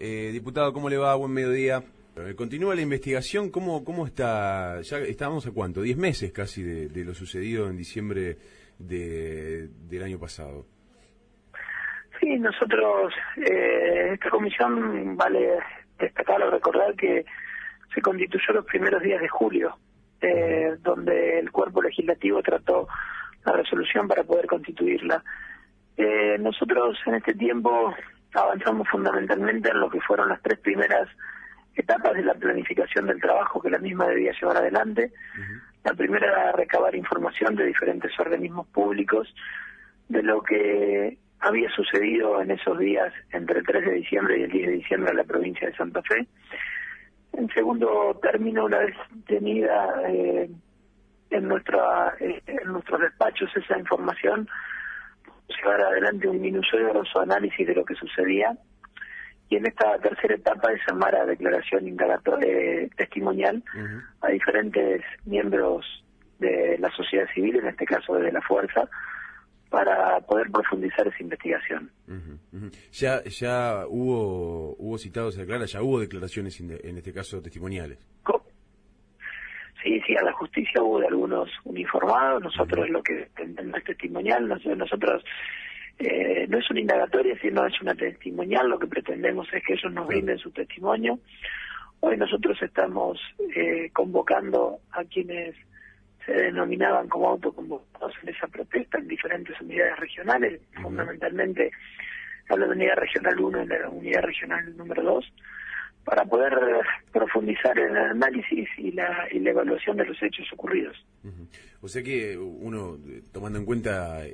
Diputado, ¿cómo le va? Buen mediodía. Continúa la investigación. ¿Cómo está? Ya estábamos a cuánto, 10 meses casi de lo sucedido en diciembre del año pasado. Sí, nosotros, esta comisión, vale destacar o recordar que se constituyó los primeros días de julio, donde el cuerpo legislativo trató la resolución para poder constituirla. Nosotros en este tiempo avanzamos fundamentalmente en lo que fueron las 3 primeras etapas de la planificación del trabajo que la misma debía llevar adelante. La primera era recabar información de diferentes organismos públicos de lo que había sucedido en esos días entre el 3 de diciembre y el 10 de diciembre en la provincia de Santa Fe. En segundo término, una vez tenida en nuestros despachos esa información, llevar adelante un minucioso análisis de lo que sucedía, y en esta tercera etapa de llamar a declaración indagatoria testimonial a diferentes miembros de la sociedad civil, en este caso de la fuerza, para poder profundizar esa investigación. Ya hubo citados a declarar, ya hubo declaraciones en este caso testimoniales. Sí, a la justicia hubo de algunos uniformados. Nosotros lo que entendemos es testimonial. Nosotros no es una indagatoria, sino es una testimonial. Lo que pretendemos es que ellos nos brinden su testimonio. Hoy nosotros estamos convocando a quienes se denominaban como autoconvocados en esa protesta en diferentes unidades regionales, fundamentalmente a la unidad regional 1 y la unidad regional número 2, para poder profundizar en el análisis y la evaluación de los hechos ocurridos. O sea que uno, tomando en cuenta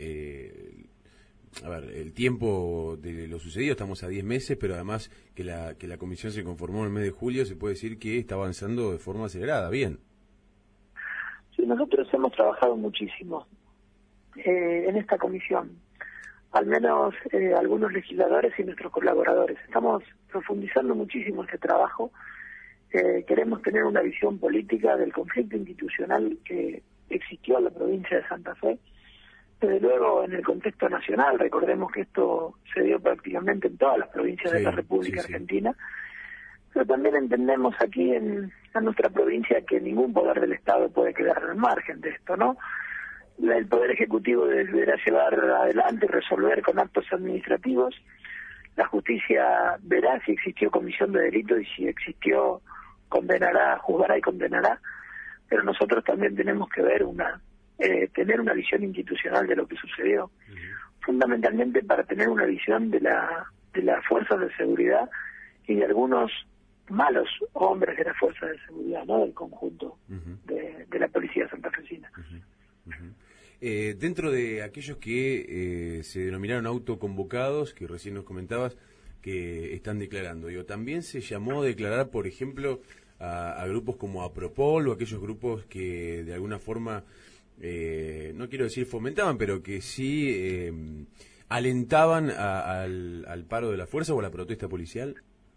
el tiempo de lo sucedido, estamos a 10 meses, pero además que la comisión se conformó en el mes de julio, se puede decir que está avanzando de forma acelerada, bien. Sí, nosotros hemos trabajado muchísimo en esta comisión, al menos algunos legisladores y nuestros colaboradores. Estamos profundizando muchísimo este trabajo. Queremos tener una visión política del conflicto institucional que existió en la provincia de Santa Fe. Desde luego, en el contexto nacional, recordemos que esto se dio prácticamente en todas las provincias de la República Argentina, pero también entendemos aquí en nuestra provincia que ningún poder del Estado puede quedar al margen de esto, ¿no? El Poder Ejecutivo deberá llevar adelante y resolver con actos administrativos. La justicia verá si existió comisión de delito y si existió, condenará, juzgará y condenará. Pero nosotros también tenemos que ver tener una visión institucional de lo que sucedió, fundamentalmente para tener una visión de las fuerzas de seguridad y de algunos malos hombres de las fuerzas de seguridad, no del conjunto de la policía santafesina. Dentro de aquellos que se denominaron autoconvocados, que recién nos comentabas, que están declarando, también se llamó a declarar, por ejemplo, a grupos como Apropol o aquellos grupos que de alguna forma, no quiero decir fomentaban, pero que sí alentaban al paro de la fuerza o a la protesta policial.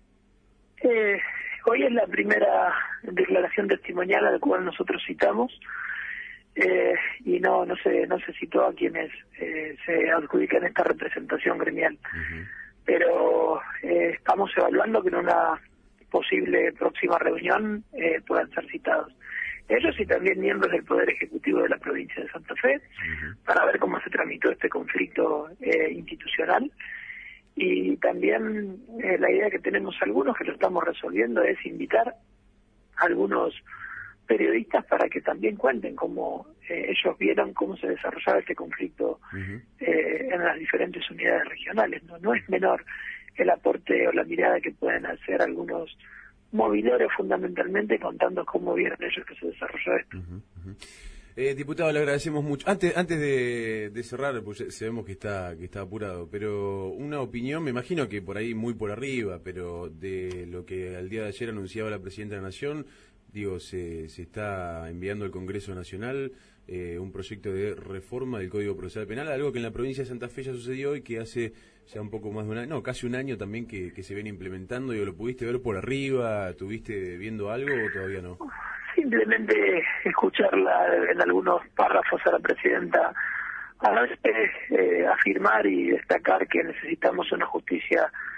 Hoy es la primera declaración testimonial a la cual nosotros citamos. Y no se citó a quienes se adjudican esta representación gremial, pero estamos evaluando que en una posible próxima reunión puedan ser citados ellos y también miembros del Poder Ejecutivo de la provincia de Santa Fe, para ver cómo se tramitó este conflicto institucional. Y también la idea que tenemos algunos, que lo estamos resolviendo, es invitar a algunos periodistas para que también cuenten cómo ellos vieron cómo se desarrollaba este conflicto en las diferentes unidades regionales. No es menor el aporte o la mirada que pueden hacer algunos movilores, fundamentalmente contando cómo vieron ellos que se desarrolló esto. Diputado, le agradecemos mucho. Antes de cerrar, pues sabemos que está apurado, pero una opinión, me imagino que por ahí muy por arriba, pero de lo que al día de ayer anunciaba la Presidenta de la Nación, se está enviando al Congreso Nacional un proyecto de reforma del Código Procesal Penal, algo que en la provincia de Santa Fe ya sucedió y que hace ya un poco más de un año, casi un año también que se viene implementando. ¿Lo pudiste ver por arriba? ¿Estuviste viendo algo o todavía no? Simplemente escucharla en algunos párrafos a la Presidenta afirmar y destacar que necesitamos una justicia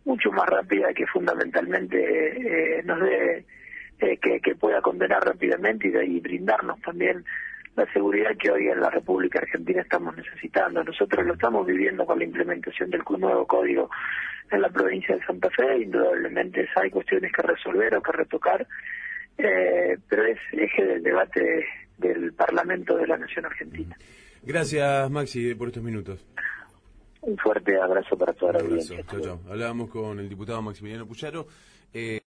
mucho más rápida, que fundamentalmente nos dé que pueda condenar rápidamente y brindarnos también la seguridad que hoy en la República Argentina estamos necesitando. Nosotros lo estamos viviendo con la implementación del nuevo código en la provincia de Santa Fe. Indudablemente hay cuestiones que resolver o que retocar, pero es eje del debate del Parlamento de la Nación Argentina. Gracias, Maxi, por estos minutos. Un fuerte abrazo para toda la audiencia. Chao, chao. Hablábamos con el diputado Maximiliano Puyaro.